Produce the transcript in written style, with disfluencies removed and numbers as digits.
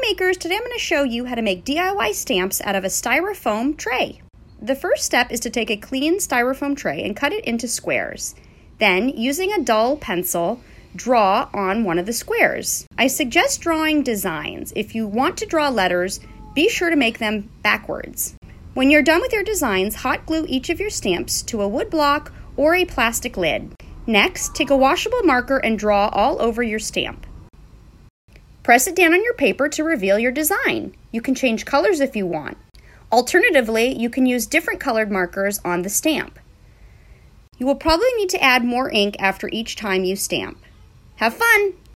makers, today I'm going to show you how to make DIY stamps out of a styrofoam tray. The first step is to take a clean styrofoam tray and cut it into squares. Then, using a dull pencil, draw on one of the squares. I suggest drawing designs. If you want to draw letters, be sure to make them backwards. When you're done with your designs, hot glue each of your stamps to a wood block or a plastic lid. Next, take a washable marker and draw all over your stamp. Press it down on your paper to reveal your design. You can change colors if you want. Alternatively, you can use different colored markers on the stamp. You will probably need to add more ink after each time you stamp. Have fun!